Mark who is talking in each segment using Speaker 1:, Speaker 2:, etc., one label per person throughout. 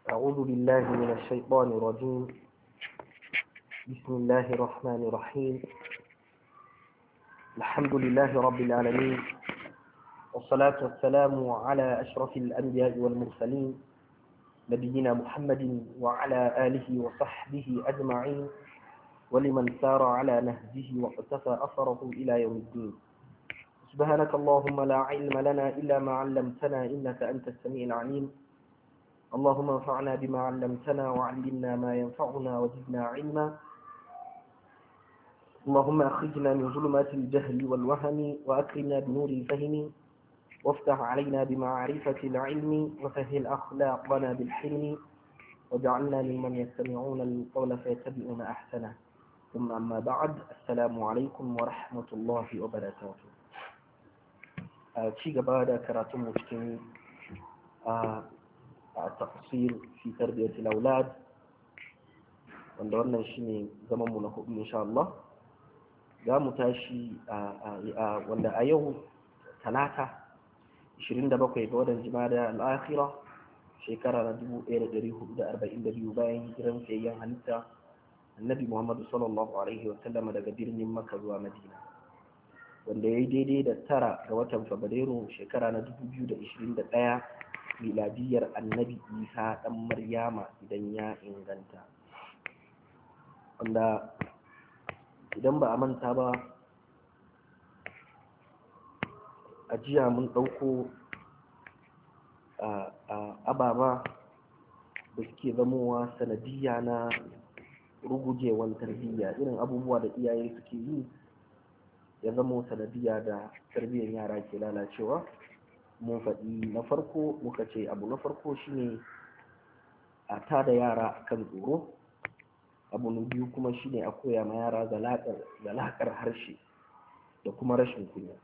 Speaker 1: أعوذ بالله من الشيطان الرجيم. بسم الله الرحمن الرحيم. الحمد لله رب العالمين، والصلاة والسلام على أشرف الأنبياء والمرسلين نبينا محمد وعلى آله وصحبه أجمعين ولمن سار على نهجه واقتفى أثره إلى يوم الدين. سبحانك اللهم لا علم لنا إلا ما علمتنا إنك أنت السميع العليم. اللهم انفعنا بما علمتنا وعلمنا ما ينفعنا وزدنا علما. اللهم أخرجنا من ظلمات الجهل والوهم وأكرمنا بنور الفهم وافتح علينا بمعرفة العلم وسهل أخلاقنا بالحلم واجعلنا ممن يستمعون القول فيتبعون أحسنه. ثم أما بعد، السلام عليكم ورحمة الله وبركاته. شيء بعد كراتم مسلمين التفصيل في تربية الأولاد، wanda wannan shine zaman mu na hudu insha Allah. Za mu tashi wanda a yau talata 27 ga watan Jumada al-Akhirah shekara na 1442 bayan hijiran sayyan halitta Annabi Muhammad sallallahu alaihi wa sallam daga birnin Makka zuwa Madina, wanda yayi daidai da 9 ga watan Fabrairu shekara na 2021 miladiyar Annabi Isa dan Maryama idan ya inganta. Wanda idan ba a manta ba, a jiya mun ɗauko ababa da suke zamowa sanadiyya na rugujewan tarbiyya, irin abubuwa da iyaye suke yi ya zamo sanadiyya da tarbiyyar yara ke lalacewa. Mun faɗi na farko, muka ce abu na farko shine a tada yara kan tsoro. Abu na biyu kuma shine a koya ma yara zalaƙar harshe da kuma rashin kunya.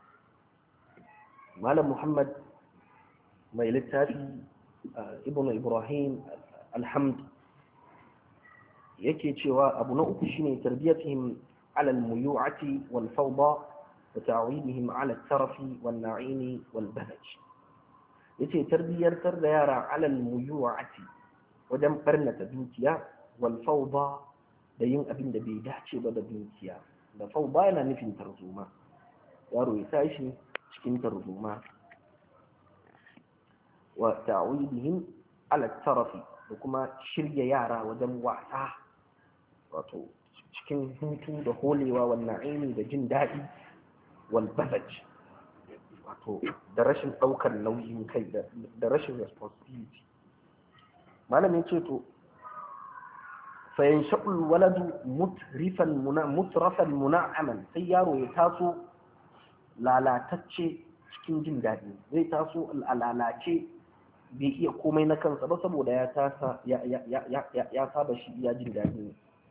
Speaker 1: Malam Muhammad mai littafi Ibn Ibrahim Alhamd yake cewa abu na uku shine tarbiyatihim ala al-muyu'ati wal fawda wa ta'widihim ala al-tarafi wan na'imi wal bahaj. Yace tarbiyyar da yara ala al-muyu'ati wajen barnata dukiya, wal fawda da yin abin da bai dace ba da dukiya. Da fawda yana nufin tarzoma, yaro ya tashi cikin tarzoma. Wa ta'widihim ala tarafi da kuma shirya yara wajen wasa, wato cikin hutu da holewa, wal na'imi da jin daɗi, wal bazaj wato da rashin ɗaukar nauyin kai da rashin responsibility. Malamin ce to fayansha'u alwaladu mutrafan muna'aman, sai yaro ya taso lalatacce cikin jin daɗi, zai taso lalace bai iya komai na kansa ba saboda ya saba shi ya jin daɗi.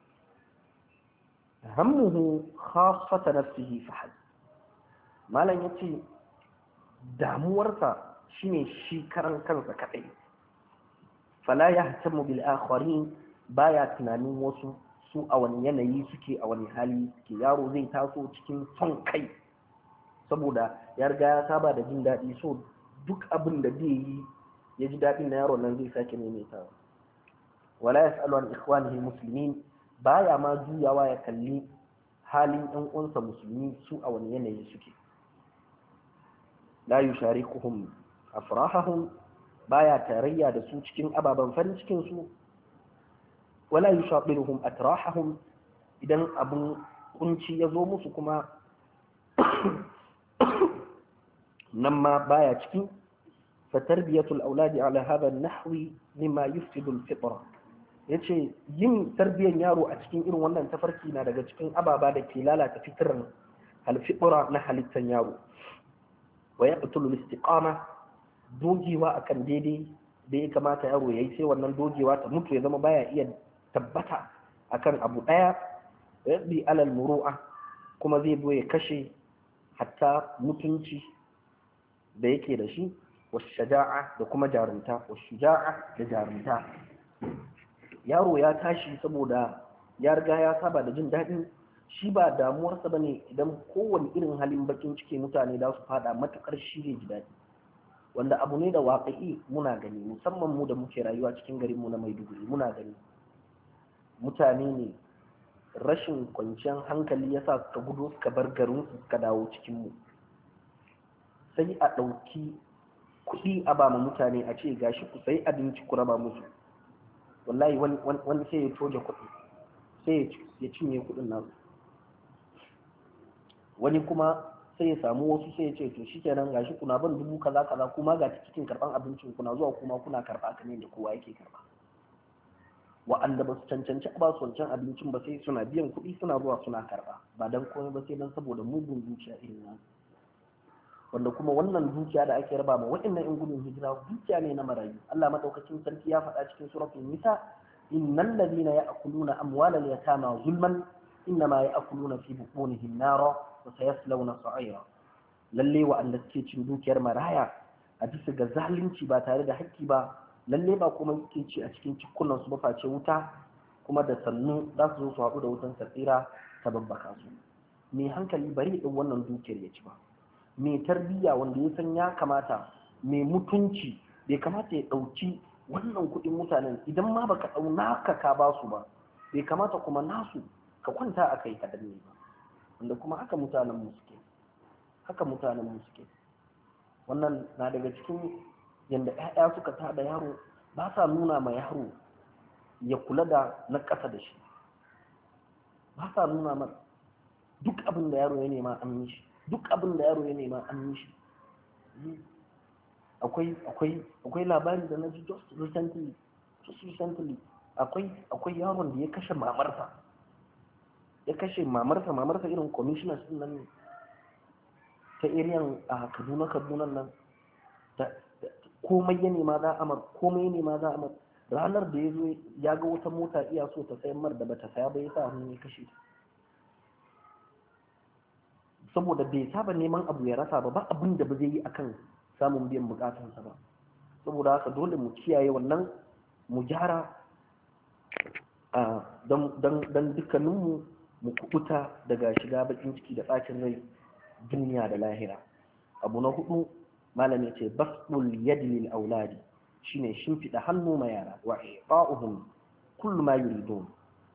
Speaker 1: hammuhu khassata nafsihi fahad, malam yace damuwarsa shine shi karan kansa kadai. fala yahtamu bil akharin, baya tunanin wasu su a wani yanayi suke, a wani hali suke. Yaro zai taso cikin son kai saboda ya riga ya saba da jin daɗi, so duk abin da zai yi ya ji daɗin na yaron nan zai sake maimaitawa. wala yas'alu an ikhwanihi muslimin, baya ma juyawa ya kalli halin ɗan uwansa musulmi su a wani yanayi suke. la yusharikuhum afrahahum, baya tarayya da su cikin ababen farin cikin su. wala yushaqiluhum atrahahum, idan abun kunci ya zo musu kuma nan ma baya ciki. fa tarbiyatul auladi ala hadha an-nahwi mimma yufsidu al-fitra, yace yin tarbiyyar yaro a cikin irin wannan tafarki na daga cikin ababa da ke lalata fitran al-fitra na halittar yaro. wa yaqtulu al-istiqama, dogewa akan daidai da ya kamata yaro yayi, sai wannan dogewa ta mutu ya zama baya iya tabbata akan abu daya. yaddi alal muru'a, kuma zai zo ya kashe hatta mutunci da yake da shi. washaja'a, da kuma jarumta. washuja'a, da jarumta. Yaro ya tashi saboda ya riga ya saba da jin daɗin, shi ba damuwarsa bane idan kowane irin halin bakin ciki mutane da su fada, matakar shi ne ji daɗi. wanda abu ne da waƙi muna gani, musamman mu da muke rayuwa cikin garin mu na Maiduguri muna gani. Mutane ne rashin kwanciyar hankali yasa suka gudu suka bar garin su suka dawo cikin mu, sai a ɗauki kuɗi a ba mutane a ce gashi ku sai abinci ku raba musu, wallahi wani sai ya toje kuɗi sai ya cinye kuɗin nasu, wani kuma sai ya samu wasu sai ya ce to shikenan gashi kuna ban dubu kaza kaza kuma ga cikin karban abincin kuna zuwa kuma kuna karba kamar da kowa yake karba. Wa'anda ba su cancanci ba su wancan abincin ba sai suna biyan kuɗi suna zuwa suna karba, ba dan komai ba sai dan saboda mugun zuciya irin nan. Wanda kuma wannan dukiya da ake raba ma waɗannan in gudun hijira dukiya ne na marayu. Allah madaukakin sarki ya faɗa cikin suratul nisa, innal ladina ya'kuluna amwalal yatama zulman innama ya'kuluna fi butunihim nara wa sayaslawna sa'ira. Lalle wa'anda suke cin dukiyar maraya a bisa ga zalunci ba tare da haƙƙi ba, lalle ba kuma suke ci a cikin cikunan su ba face wuta, kuma da sannu za su zo su haɗu da wutan tsira ta babbaka su. Me hankali bari din wannan dukiyar ya ci ba. Mai tarbiyya wanda ya san ya kamata, mai mutunci bai kamata ya ɗauki wannan kuɗin mutanen, idan ma baka ɗau naka ka ba su ba bai kamata kuma nasu ka kwanta a kai ka danne ba. Wanda kuma haka mutanen mu suke, wannan na daga cikin yanda ƴaƴa suka tada yaro, ba sa nuna ma yaro ya kula da na ƙasa da shi, ba sa nuna ma duk abin da yaro ya nema an yi shi, duk abin da yaro ya nema an yi shi. Akwai labari da na ji just recently akwai yaron da ya kashe mamarsa irin commissioners din nan ta area a Kaduna nan, komai ya nema za a mar, ranar da ya zo ya ga wata mota iya so ta sayan mar da bata saya ba, ya sa hannu ya kashe ta. Saboda bai saba neman abu ya rasa ba abin da ba zai yi akan samun biyan bukatansa ba. Saboda haka dole mu kiyaye wannan, mu gyara don dukkaninmu mu kubuta daga shiga bakin ciki da bacin rai duniya da lahira. Abu na 4 malam ya ce basbul yadi lil auladi, shine shimfida hannu ma yara, wa i'ta'uhum kullu ma yuridun,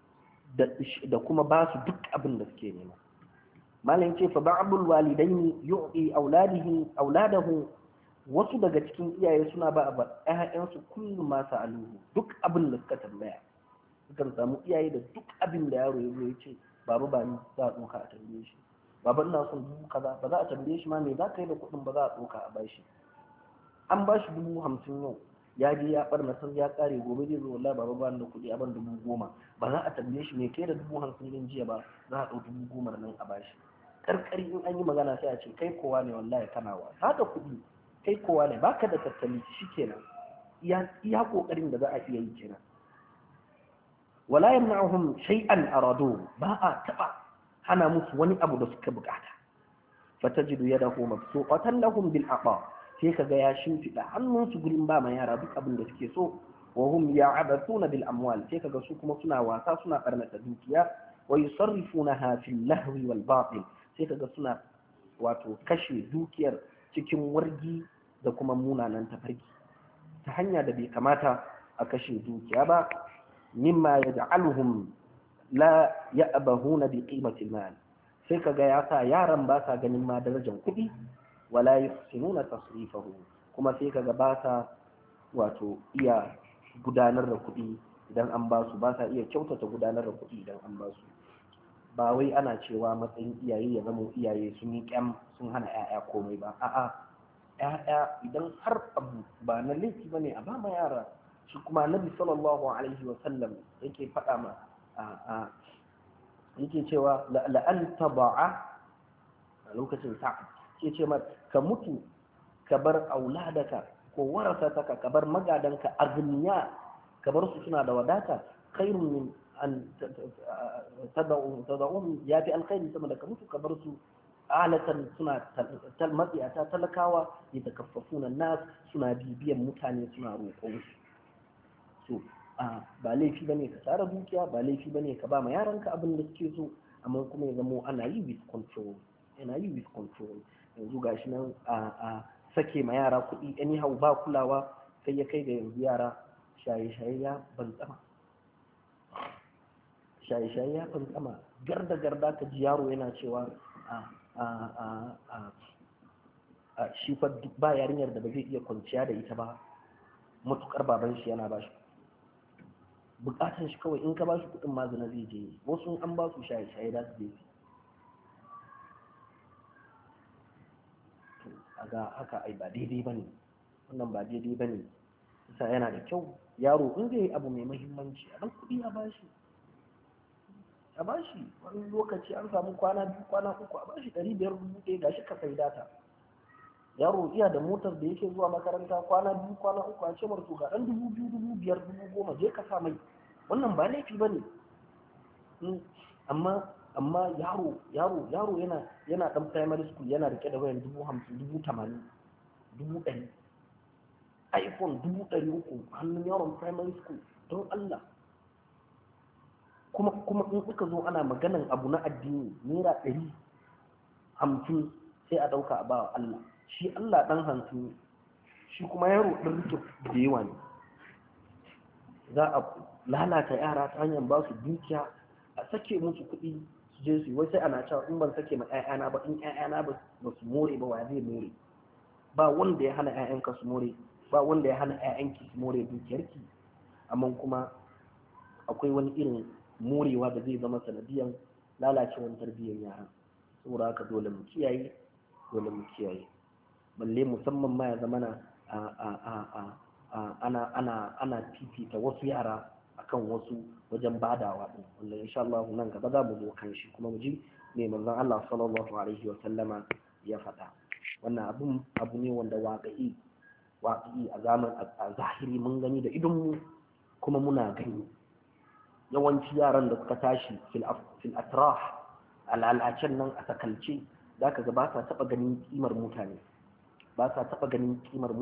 Speaker 1: da kuma ba su duk abin da suke nema. malam ce fa ba'dul walidaini yu'ti auladahu, wasu daga cikin iyaye suna ba ƴaƴansu kullum ma sa'aluhu, duk abin da suka tambaya. Sukan samu iyaye da duk abin da yaro ya zo ya ce baba ba ni za a ɗauka a tambaye shi, baba ina son dubu kaza, ba za a tambaye shi ma me za ka yi da kuɗin ba za a ɗauka a bashi. An ba shi 50,000 yau, ya je ya ɓarna san ya ƙare, gobe zai zo wallahi baba ba ni da kuɗi a ban 10,000, ba za a tambaye shi me kai da 50,000 din jiya ba, za a ɗau 10,000 nan a bashi. Karkari in an yi magana sai a ce kai kowa ne wallahi kana wa haka kuɗi, kai kowa ne baka da tattali, shikenan iya kokarin da za a iya yi kenan. wala yamna'uhum shay'an aradu, ba a taba hana musu wani abu da suka bukata. fatajidu yadahu mabsuqatan lahum bil aqa, sai kaga ya shimfida hannunsu gurin ba ma yara duk abin da suke so. wa hum ya'abathuna bil amwal, sai kaga su kuma suna wasa suna barnata dukiya. wa yusarrifunaha fil lahwi wal batil, sai kaga suna wato kashe dukiyar cikin wargi da kuma munanan tafarki, ta hanya da bai kamata a kashe dukiya ba. mimma yaj'aluhum la ya'bahuna bi qimati al-mal, sai kaga ya sa yaran ba sa ganin ma darajar kuɗi. wala yuhsinuna tasrifahu, kuma sai kaga ba sa wato iya gudanar da kuɗi idan an ba su, ba sa iya kyautata gudanar da kuɗi idan an ba su. Ba wai ana cewa matsayin iyaye ya zama iyaye sun yi kyam sun hana 'ya'ya komai ba, a'a, 'ya'ya idan har abu ba na laifi bane a ba ma yara. Shi kuma Nabi sallallahu alaihi wa sallam yake faɗa ma yake cewa la'an taba'a a lokacin sa'ad, ke ce ma ka mutu ka bar auladaka ko warasataka, ka bar magadanka agniya, ka bar su suna da wadata, khairun min an tada'un, ya fi alkhairi sama da ka mutu ka bar su alatan suna matsiyata talakawa, ya takaffafuna nas, suna bibiyan mutane suna roƙon su. Ba laifi bane ka tara dukiya, ba laifi bane ka ba ma yaranka abin da suke so, amma kuma ya zamo ana yi with control, yanzu gashi nan sake ma yara kuɗi anyhow ba kulawa, sai ya kai ga yanzu yara shaye-shaye ya bantsama. Shaye-shaye ya bantsama, garda ka ji yaro yana cewa shi fa ba yarinyar da ba zai iya kwanciya da ita ba matukar baban shi yana ba shi bukatan shi kawai, in ka ba shi kuɗin mazina zai je. Wasu an ba su shaye-shaye za su je a ga haka. Ai ba daidai ba ne, wannan ba daidai ba ne. Isa yana da kyau yaro in zai yi abu mai mahimmanci a ɗan kuɗi a bashi, a bashi. Wani lokaci an samu kwana 2 kwana 3 a bashi 500 1,000 gashi ka sai data. Yaro iya da motar da yake zuwa makaranta kwana 2 kwana 3 a ce marto ga ɗan 2,000 5,000 10,000 je ka sa mai, wannan ba laifi ba ne. amma yaro yana dan primary school yana rike da wayan 50,000 80,000 100,000 iPhone 300 hannun yaron primary school, don Allah. kuma in suka zo ana maganan abu na addini naira 150 sai a dauka a bawa Allah. Shi Allah dan 50, shi kuma yaro din rike da yawa ne. Za a lalata yara ta hanyar ba su dukiya, a sake musu kuɗi su je su yi. Wai sai ana cewa in ban sake ma ƴaƴana ba, in ƴaƴana ba su more ba, wa zai more? Ba wanda ya hana ƴaƴanka su more, ba wanda ya hana ƴaƴanki su more dukiyarki, amma kuma akwai wani irin morewa da zai zama sanadiyan lalacewar tarbiyyar yara. Saboda haka dole mu kiyaye, balle musamman ma ya zamana ana fifita wasu yara akan wasu wajen badawa din, wanda insha Allah nan gaba za mu zo kan shi kuma mu ji me manzon Allah sallallahu alaihi wa sallama ya faɗa. Wannan abu ne wanda waƙi a zahiri mun gani da idonmu kuma muna gani. Yawanci yaran da suka tashi fil atrah al'alacen nan a sakalce, zaka ga ba sa taɓa ganin kimar mutane, ba sa taɓa ganin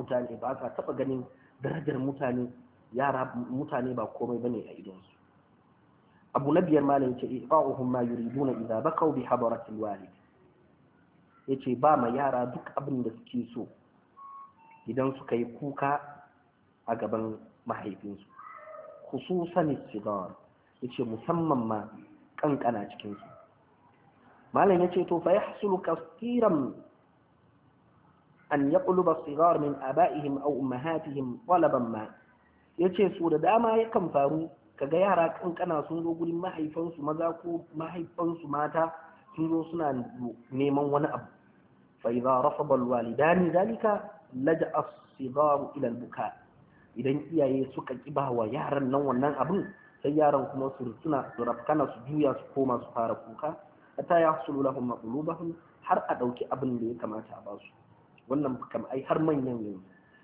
Speaker 1: darajar mutane. Yara mutane ba komai bane a idonsu. Abu na biyar malam yace ifa'uhum ma yuriduna idza bakaw bi hadaratil walid. Yace ba ma yara duk abin da suke so idan suka yi kuka a gaban mahaifinsu, khususan sigar, yace musamman ma kankana cikin su. Malam yace to fa yahsulu kastiran an yaqluba as-sigar min aba'ihim aw ummahatihim talaban ma. Yace su da dama yakan faru kaga yara kankana sun zo gurin mahaifansu maza ko mahaifansu mata, sun zo suna neman wani abu. Fa idza rafada al-walidani dalika laja as-sigar ila al-buka. Idan iyaye suka kiba wa yaran nan wannan abin, sai yaran kuma su rafkana su juya su koma su fara kuka, hatta yahsulu lahum maqlubahum, har a dauki abin da ya kamata a basu. Wannan kam ai har manyan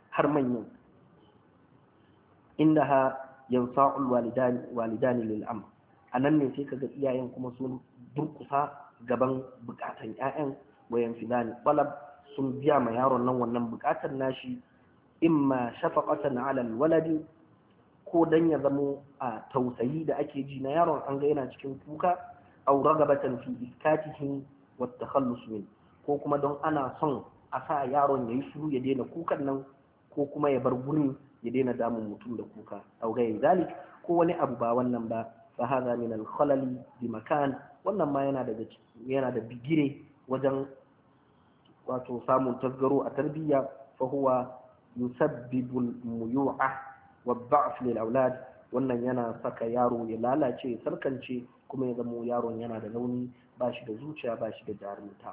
Speaker 1: indaha yansa'ul walidani lil am. Anan ne sai kaga iyayen kuma sun durkusa gaban bukatan ƴaƴan, wayan filani talab, sun biya ma yaron nan wannan bukatar nashi, imma shafaqatan ala alwaladi, ko dan ya zamo a tausayi da ake ji na yaron an ga yana cikin kuka, aw ragabatan fi iskatihi wa takhallus min, ko kuma don ana son a sa yaron yayi shiru ya daina kukan nan, ko kuma ya bar gurin ya daina damun mutum da kuka, aw ghayr zalik, ko wani abu ba wannan ba. Fa hadha min al-khalali bi makan, wannan ma yana da bigire wajen wato samun tasgaro a tarbiyya. Fa huwa yusabbibu al-muyu'a wa ad-da'f lil awlad, wannan yana saka yaro ya lalace ya sarkance, kuma ya zama yaron yana da launi, ba shi da zuciya, ba shi da jarumta.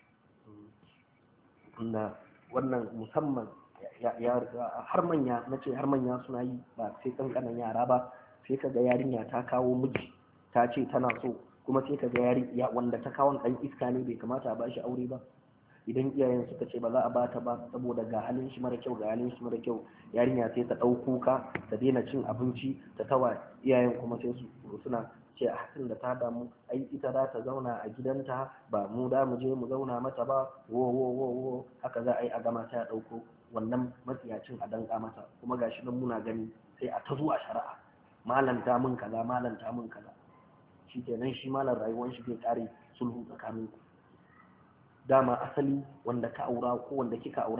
Speaker 1: Wannan musamman har manya suna yi, ba sai kankanan yara ba. Sai kaga yarinya ta kawo miji ta ce tana so, kuma sai kaga yarinya wanda ta kawo dan iska ne, bai kamata a bashi aure ba. Idan iyayen suka ce ba za a bata ba saboda ga halin shi mara kyau, yarinya sai ta dau kuka, ta daina cin abinci, ta tawa iyayen, kuma sai su suna ce a hakan da ta damu, ai ita za ta zauna a gidanta, ba mu da mu je mu zauna mata ba, wo haka za a yi a gama ta dauko wannan matsiyacin a danka mata. Kuma gashi nan muna gani, sai a ta zuwa shari'a, malanta min kaza. Shi kenan shi malam rayuwar shi zai kare sulhu tsakanin ku. Dama asali wanda ka aura ko wanda kika aura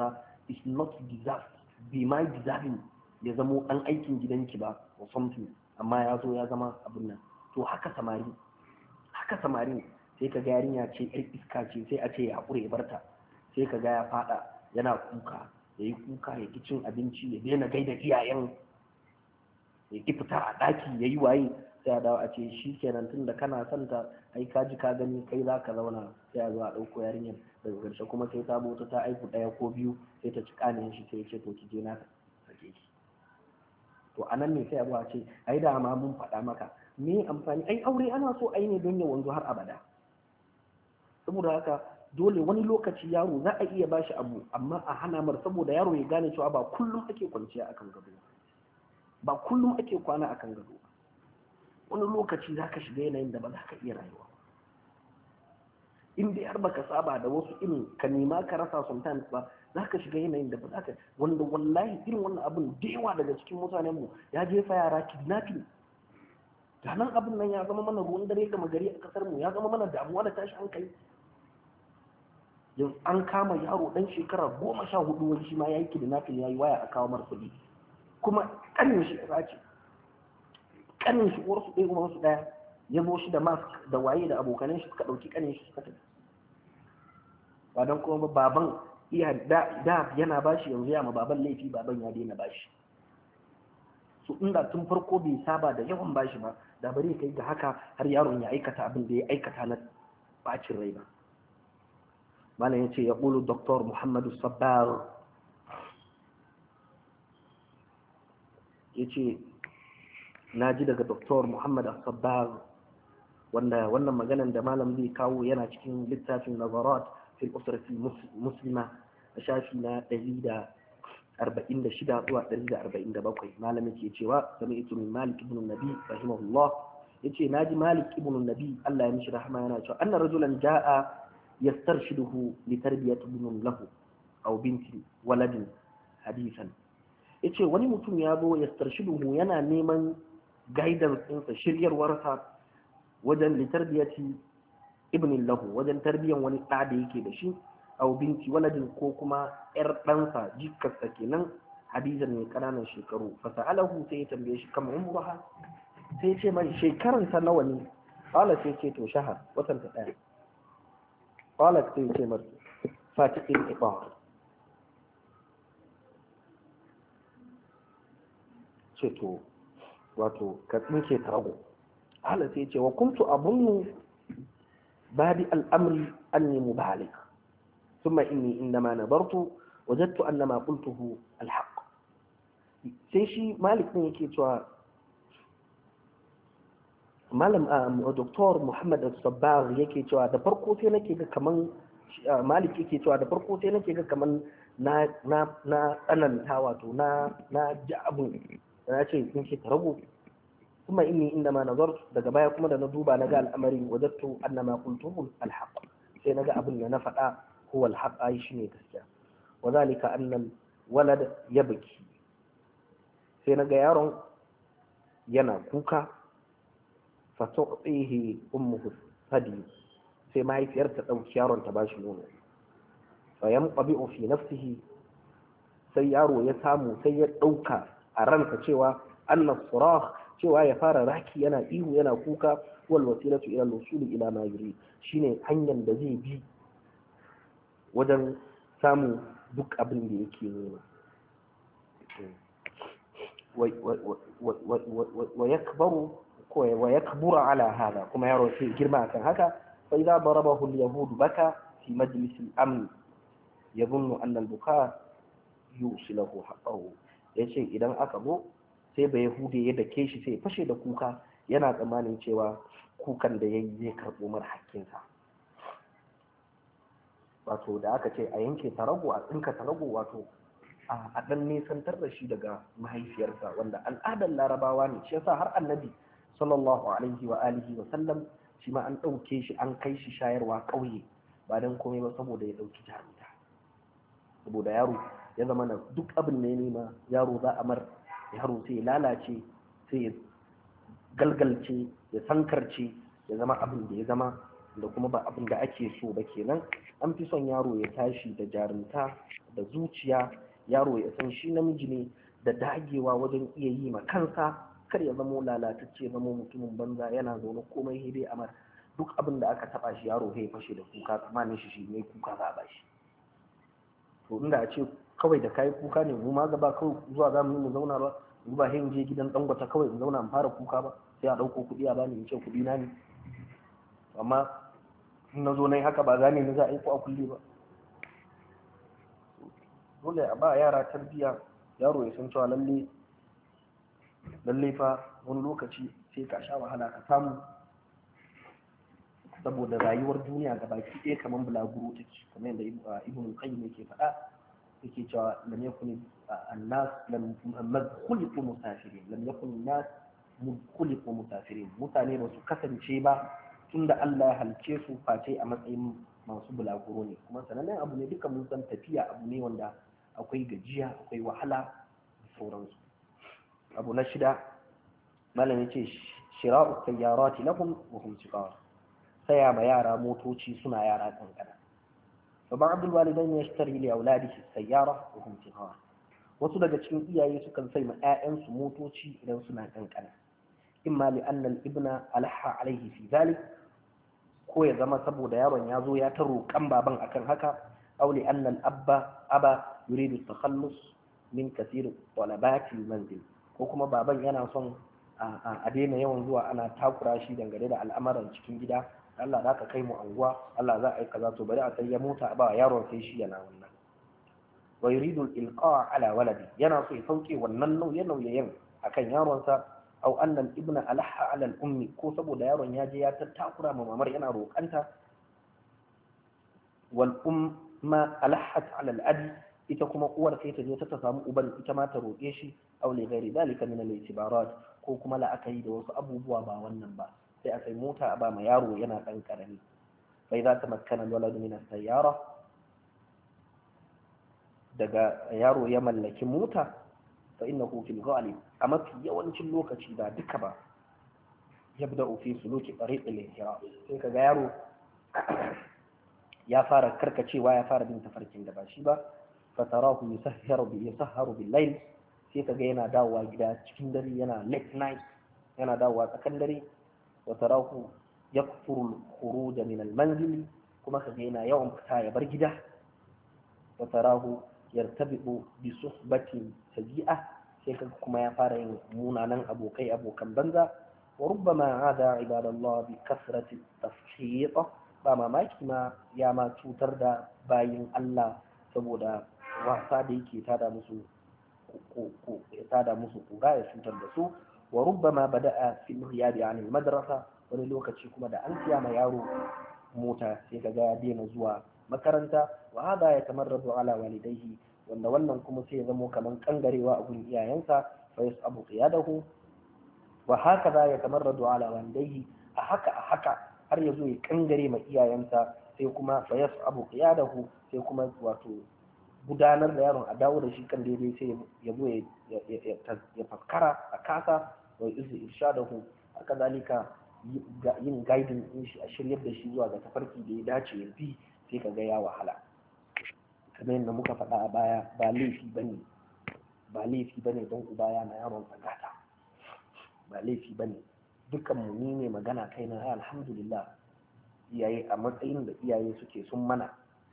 Speaker 1: is not deserved, be my deserving ya zamo dan aikin gidanki ba or something, amma ya zo ya zama abin nan. To haka samari sai ka ga yarinya ce ɗan iska ce, sai a ce ya haƙure ya barta, sai ka ga ya faɗa yana kuka, ya yi kuka, ya ki cin abinci, ya daina gaida iyayen, ya ki fita a ɗaki, ya yi waye, sai a dawo a ce shi kenan tun da kana son ta, ai ka ji ka gani kai za ka zauna, sai a zo a ɗauko yarinyar daga ƙarshe kuma sai ta bota ta aiku ɗaya ko biyu, sai ta ci ƙanin shi, sai ya ce to ki je na sake ki. To a nan ne sai a zo a ce ai da ma mun faɗa maka, me amfani, ai aure ana so ai ne don ya wanzu har abada. Saboda haka dole wani lokaci yaro za a iya bashi abu amma a hana mar, saboda yaro ya gane cewa ba kullum ake kwanciya akan gado, ba kullum ake kwana akan gado. Wani lokaci za ka shiga yanayin da ba za ka iya rayuwa, in dai har baka saba da wasu irin ka nema ka rasa sometimes ba, za ka shiga yanayin da ba za ka, wanda wallahi irin wannan abin da yawa daga cikin mutanen mu ya jefa yara kidnapping. Da nan abin nan ya zama mana ruwan dare gama gari a kasar mu, ya zama mana damuwa da tashi hankali. Yanzu an kama yaro dan shekara 14 wani shi ma ya yi kidnapping, ya yi waya a kawo mar kuɗi, kuma ƙanin shi ya ce, ƙanin shi uwarsu ɗaya kuma wasu ɗaya, ya zo shi da mask da waye da abokanan shi suka ɗauki ƙanin shi suka tafi. Ba don kuma baban iya da yana bashi, yanzu ya ma baban laifi, baban ya daina bashi. So inda tun farko bai saba da yawan bashi ba, da bari kai ga haka har yaron ya aikata abin da ya aikata na bacin rai ba. Malam ya ce ya ƙulu Dr. Muhammadu Sabbar ya ce na ji daga Dr. Muhammad Sabbar, wanda wannan maganan da malam zai kawo yana cikin littafin Nazarat fil Usrati Muslima a shafi na 146 zuwa 147. Malam yake cewa sami'tu min Malik ibn Nabi rahimahullah, yace naji Malik ibn Nabi Allah ya mishi rahama yana cewa anna rajulan jaa yastarshiduhu li tarbiyati ibn lahu aw binti waladin hadisan. Yace wani mutum ya zo yastarshiduhu yana neman guidance ɗinsa, shiryarwarsa wajen li tarbiyati ibn lahu, wajen tarbiyan wani ɗa da yake da shi, aw binti waladin ko kuma yar ɗansa jikarsa kenan, hadisan mai ƙananan shekaru. Fasa'alahu sai ya tambaye shi kama umruha, sai ce mai shekaransa nawa ne? Qala sai ce to shahar, watan ta ɗaya. Qala sai ce mar fatiqil iqar, ce to wato ka tsinke tarago. Qala sai ce wa kuntu abunnu badi al'amri anni mubalik, ثم إني إنما نظرت وجدت أن ما قلته الحق. sai shi Malik ne yake cewa, malam Dr. Muhammad Sabbar yake cewa da farko sai nake ga kaman Malik yake cewa da farko sai nake ga kaman na tsananta, wato na ji abun na ce in ce tarago. kuma inni inda ma nazar, daga baya kuma da na duba na ga al'amarin wajattu annama qultuhu alhaq, sai naga abin da na faɗa huwa alhaq, ai shine gaskiya. wa zalika annal walad yabki, sai naga yaron yana kuka, fa tu'tihi ummuhu hadi, sai mahaifiyar ta dauki yaron ta bashi nono. fa yanqabi'u fi nafsihi, sai yaro ya samu sai ya dauka a ransa cewa annas surah, cewa ya fara raki yana ihu yana kuka, wal wasilatu ila al-wusul ila ma yuri, shine hanyar da zai bi wajen samu duk abin da yake nema. wa yakburu ala hada, kuma yaro sai girma kan haka. fa idza darabahu al-yahud baka fi majlis al-amn yadhunnu anna al-buka yusilahu haqqahu, yace idan aka zo sai ba yahude ya dake shi sai fashe da kuka, yana tsammanin cewa kukan da yayi zai karbo mar hakkinsa. wato da aka ce a yanke tarago, a tsinka tarago, wato a dan nesantar da shi daga mahaifiyarsa, wanda al'adar larabawa ne. Shi yasa har annabi sallallahu alaihi wa alihi wa sallam shi ma an ɗauke shi an kai shi shayarwa ƙauye, ba dan komai ba saboda ya ɗauki jarumta, saboda yaro ya zama na duk abin da ya nema yaro za a mar, yaro sai ya lalace, sai ya galgalce, ya sankarce, ya zama abin da ya zama. da kuma ba abin da ake so ba kenan. An fi son yaro ya tashi da jarumta da zuciya, yaro ya san shi namiji ne da dagewa wajen iya yi ma kansa, kar ya zamo lalatacce, zamo mutumin banza yana zaune komai hede amar duk abin da aka taba shi yaro zai fashe da kuka, tsammanin shi ne kuka za a bashi. to inda a ce kawai da kayi kuka ne, mu ma gaba kawai zuwa za mu zauna ba, mu ba hin je gidan Dangote kawai in zauna in fara kuka ba, sai a dauko kuɗi a bani in ce kuɗi na ne. amma in na zo na yi haka ba gane ni za a yi ko a kulle ba. dole a ba yara tarbiyya, yaro ya san cewa lalle fa wani lokaci sai ka sha wahala ka samu, saboda rayuwar duniya ga baki ɗaya kamar bulaguro take, kamar yadda ibn qayyim yake faɗa, yake cewa lam yakun an-nas lam khuliqu musafirin, lam yakun an-nas khuliqu musafirin, mutane ba su kasance ba tunda Allah ya halice su face a matsayin masu bulaguro ne. kuma sanannen abu ne duka mun san tafiya abu ne wanda akwai gajiya, akwai wahala da sauransu. abu na shida malam yace shira'u sayyarati lahum wa hum sigar, saya ma yara motoci suna yara kankana. fa ba'd al-walidain yashtari li auladihi sayyara wa hum sigar, wasu daga cikin iyaye sukan sai ma ƴaƴansu motoci idan suna kankana, imma li anna al-ibna alaha alayhi fi dhalik, ko ya zama saboda yaron ya zo ya ta roƙan baban akan haka, aw li anna al-aba yuridu at-takhallus min kathir talabati al-manzil, ko kuma baban yana son a daina yawan zuwa ana takura shi dangane da al'amuran cikin gida. Allah za ka kai mu anguwa, Allah za a yi kaza, to bari a sai ya mota a ba yaron sai shi yana wannan. wa yuridu al-ilqa ala waladi, yana so ya sauke wannan nauye-nauyen akan yaronsa. aw anna al-ibna alaha ala al-ummi, ko saboda yaron ya je ya tattakura ma mamar yana roƙanta. wal umma alahat ala al-abi, ita kuma uwar sai ta je ta samu uban ita ma ta roƙe shi. aw li ghairi dalika min al-i'tibarat, ko kuma la'akari da wasu abubuwa ba wannan ba, sai a sai mota a ba ma yaro yana ɗan ƙarami. fa idza tamakkana al-waladu min as-sayyara, daga yaro ya mallaki mota, fa innahu fil ghalib, a mafi yawancin lokaci ba duka ba, yabda'u fi suluki tariq al-inhiraf, sai kaga yaro ya fara karkacewa, ya fara bin tafarkin da ba shi ba. fatarahu yusahharu bil layl, sai kaga yana dawowa gida cikin dare, yana late night, yana dawowa tsakan dare. wa tarahu yakfuru al-khuruj min al-manzil, kuma kaga yana yawan fita ya bar gida. wa tarahu yartabi'u bi suhbati sayi'a, sai kaga kuma ya fara yin munanan abokan banza. wa rubbama hada ibadallah bi kasrati tafhiq, ba mamaki ma ya ma cutar da bayin Allah saboda wasa da yake tada musu kura, ya cutar da su. wa rubbama bada'a fi al-ghiyab 'an al-madrasa, wani lokaci kuma da an siya ma yaro mota sai kaga ya daina zuwa makaranta. wa hada yatamarradu ala walidayhi, wanda wannan kuma sai ya zamo kaman kangarewa a gurin iyayensa. fa yasabu qiyadahu, wa hakaza yatamarradu ala walidayhi, a haka har yazo ya kangare ma iyayensa, sai kuma fa yasabu qiyadahu, sai kuma wato gudanar da yaron a dawo da shi kan daidai, sai ya zo ya faskara a kasa. wa izu irshadahu, haka zalika yin guiding din shi, a shiryar da shi zuwa ga tafarki da ya dace ya bi, sai ka ga ya wahala. kamar yadda muka faɗa a baya, ba laifi bane don uba ya na yaron sagata, ba laifi bane. dukan mu ni ne magana kai na alhamdulillah, iyaye a matsayin da iyaye suke sun mana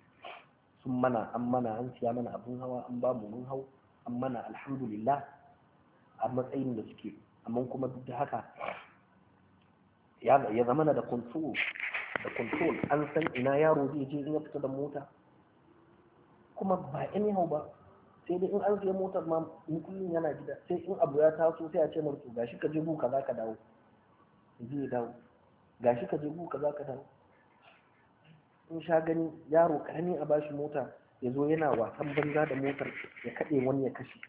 Speaker 1: an siya mana abun hawa, an ba mu mun hau, an mana alhamdulillah a matsayin da suke. amma kuma duk da haka ya zama da control, an san ina yaro zai je in ya fita da mota, kuma ba anyhow ba. sai dai in an siya motar ma in kullum yana gida, sai in abu ya taso sai a ce marto gashi ka je buka za ka dawo, zai dawo, gashi ka je buka za ka dawo. in sha gani yaro karami a bashi mota ya zo yana wasan banza da motar, ya kaɗe wani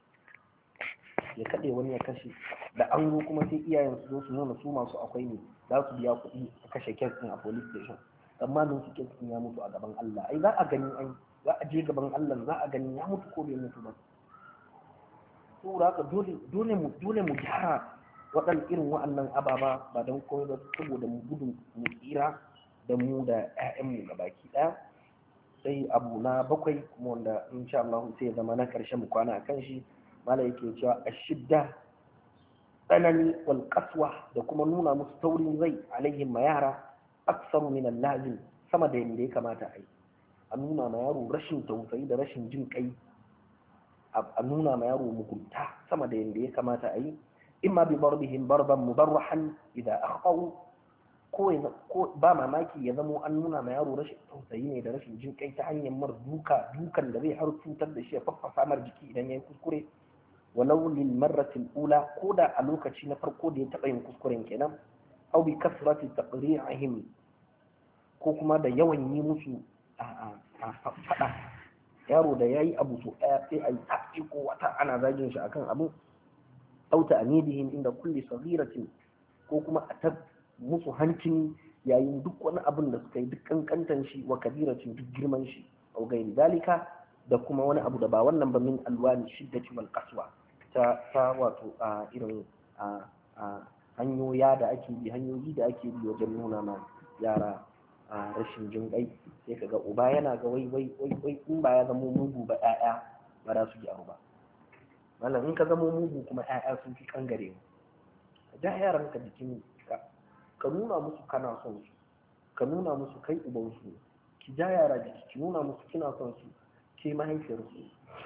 Speaker 1: ya kashe, da an zo kuma sai iyayen su zo su nuna su masu akwai ne, za su biya kuɗi a kashe kes ɗin a police station. amma nan su kes ɗin ya mutu a gaban Allah, ai za a gani, za a je gaban Allah, za a gani ya mutu ko bai mutu ba. saboda haka dole mu gyara waɗannan irin wa'annan ababa, ba don komai ba saboda mu gudu mu tsira da mu da 'ya'yanmu gabaki ɗaya. Sai abu na bakwai kuma wanda insha Allah sai ya zama na ƙarshe mu kwana akan shi, mala yake cewa ashidda, tsanani, wal qaswa, da kuma nuna musu taurin rai alaihim ma yara aksaru min al-lazim, sama da yanda ya kamata a yi. A nuna ma yaro rashin tausayi da rashin jin kai, a nuna ma yaro mugunta sama da yanda ya kamata a yi. Imma bi darbihim darban mubarrahan idan akhau, ko ba mamaki ya zamo an nuna ma yaro rashin tausayi ne da rashin jin kai ta hanyar mar dukan da zai har cutar da shi ya faffasa mar jiki idan ya yi kuskure, walau lil marratil ula, ko da a lokaci na farko da ya taɓa yin kuskuren kenan, au bi kasrati taqri'ihim, ko kuma da yawan yi musu a faɗa. Yaro da yayi abu so ɗaya sai a yi tafi ko wata ana zagin shi akan abu, au ta'nidihim inda kulli saghiratin, ko kuma a musu hancin yayin duk wani abin da suka yi, duk kankantan shi, wa kabiratin duk girman shi, au gairi dalika, da kuma wani abu da ba wannan ba, min alwani shiddati wal qaswa, ta wato a irin hanyoyi da ake bi wajen nuna ma yara rashin jin kai. Sai kaga uba yana ga wai in ba ya zama mugu ba, ƴaƴa ba za su gyaru ba. Malam in ka zama mugu kuma ƴaƴa sun fi kangare. Da yaran ka jikin ka nuna musu kana son su, ka nuna musu kai uban su, ki ja yara jiki, ki nuna musu kina son su, ke mahaifiyar su.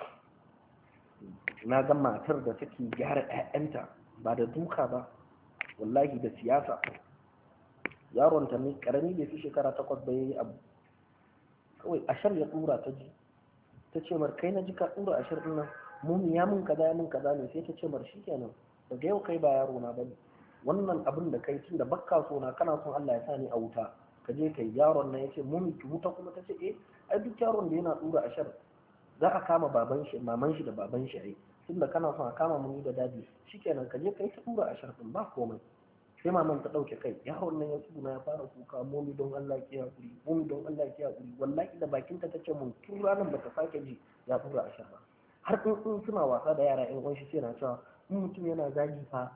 Speaker 1: Na ga matar da take gyara ƴaƴanta ba da duka ba, wallahi da siyasa. Yaron ta ne karami, bai fi shekara 8 ba, yayi abu kawai ashar ya dura ta ji, ta ce mar kai na ji ka dura ashar din nan, mun ya mun kaza ne. Sai ta ce mar shikenan, daga yau kai ba yaro na bane, wannan abin da kai tun da bakka so na, kana son Allah ya sa ni a wuta, ka je kai. Yaron nan yace mun ki wuta kuma? Ta ce ai duk yaron da yana dura ashar za a kama baban shi, maman shi da baban shi. Ai tunda kana son a kama mu da dadi, shikenan ka je kai ta dura ashar din, ba komai. Sai maman ta dauke kai, yaron nan ya tsuna ya fara kuka, momi don Allah ki hakuri, momi don Allah ki hakuri. Wallahi da bakin ta tace mun tun ranan bata sake ji ya dura ashar ba. Har in suna wasa da yara ƴan uwan shi sai na cewa mutum yana zagi fa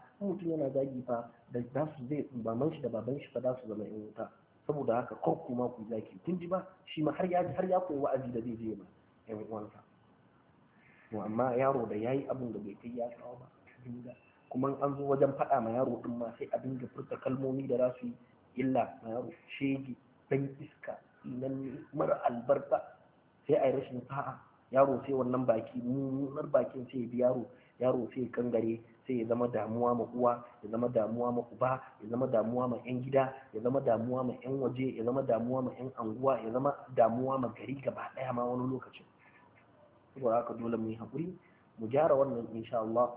Speaker 1: da za su zai maman shi da baban shi fa za su zama ƴan wuta. Saboda haka ko kuma ku zaki, kun ji ba? Shi ma har ya koyi wa'azi da zai je ma ƴan uwansa. To amma yaro da yayi abin da bai kai ya kawo ba, kuma an zo wajen faɗa ma yaro din ma sai a dinga furta kalmomi da za su yi illa ma yaro. Shege, dan iska, nan mara albarka, sai a yi rashin sa'a. Yaro sai wannan baki, mummunar bakin sai ya bi yaro sai ya kangare, sai ya zama damuwa ma uwa, ya zama damuwa ma uba, ya zama damuwa ma 'yan gida, ya zama damuwa ma 'yan waje, ya zama damuwa ma 'yan anguwa, ya zama damuwa ma gari gaba ɗaya ma wani lokacin. Saboda haka dole mu yi haƙuri, mu gyara wannan insha Allah,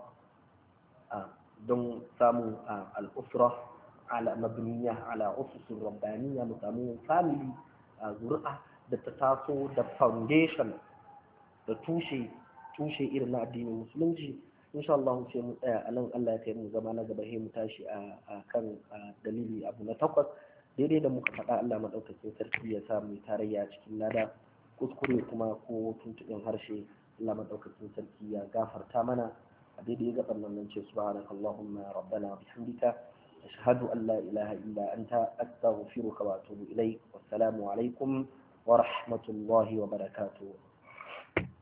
Speaker 1: don samun al'usra ala mabniya ala ususin rabbaniya, mu samu family zuri'a da ta taso da foundation da tushe irin na addinin musulunci. insha Allah sai mu tsaya a nan. Allah ya kai mu zama na gaba, mu tashi a kan dalili abu na 8 daidai da muka faɗa. Allah madaukakin sarki ya sa mu tarayya cikin lada, kuskure kuma ko tuntuɓin harshe Allah madaukakin sarki ya gafarta mana. a daidai gaban nan ce subhanakallahumma rabbana bihamdika ashhadu an la ilaha illa anta astaghfiruka wa atubu ilaik. Wassalamu alaikum wa rahmatullahi wa barakatuh.